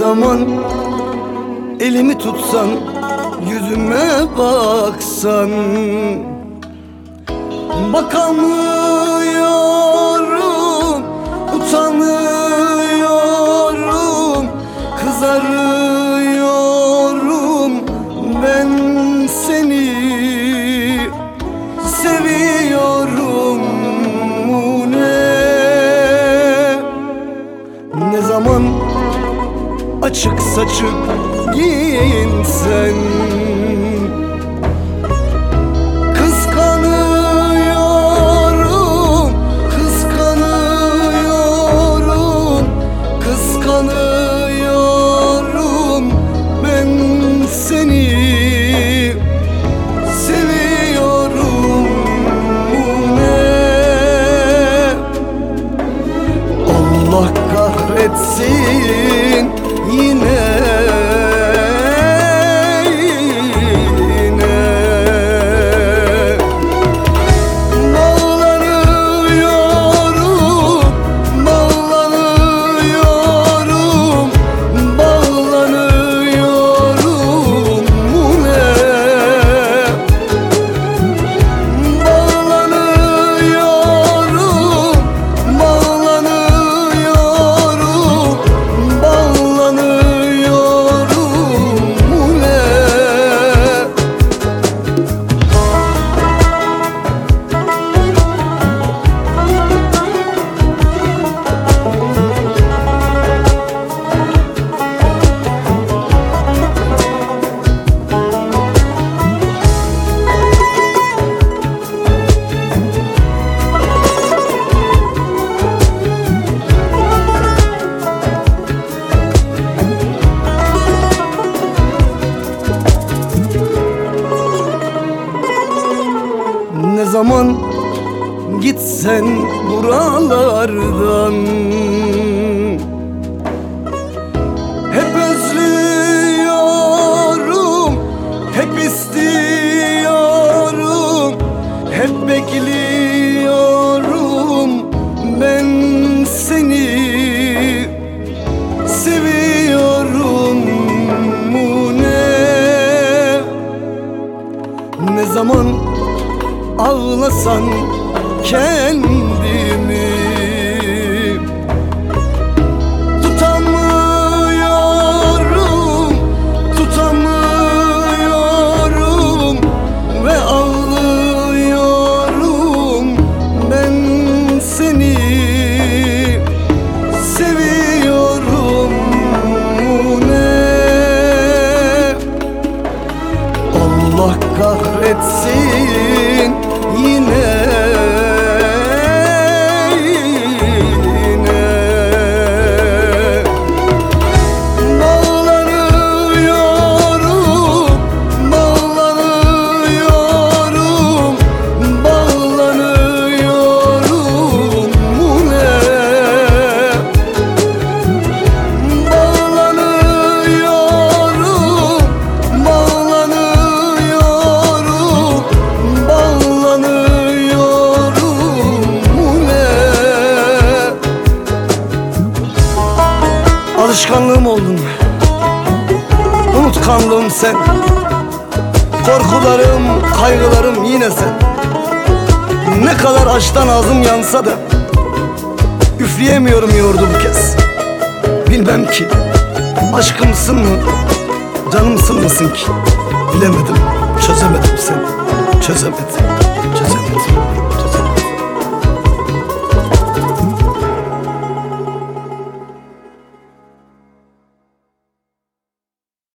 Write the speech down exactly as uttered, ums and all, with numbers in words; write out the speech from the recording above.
zaman elimi tutsan, yüzüme baksan, bakamıyorum, utanıyorum, kızarıyorum. Ben seni seviyorum. Ne ne zaman açık saçık giyinsen, kıskanıyorum, kıskanıyorum, kıskanıyorum. Ben seni seviyorum. Ne Allah kahretsin yine. Ne zaman gitsen buralardan, hep özlüyorum, hep istiyorum, hep bekliyorum. Ben seni seviyorum. Ne ne zaman ağlasan kendimi tutamıyorum, tutamıyorum ve ağlıyorum. Ben seni seviyorum. Ne Allah kahretsin yine. Bağlanıyorum, bağlanıyorum, bağlanıyorum. Bu ne? Bağlanıyorum, bağlanıyorum, alışkanlığım oldun, unutkanlığım sen, korkularım, kaygılarım yine sen. Ne kadar aşktan ağzım yansa da üfleyemiyorum yoğurdu bu kez. Bilmem ki aşkımsın mı, canımsın mısın ki? Bilemedim, çözemedim seni, çözemedim.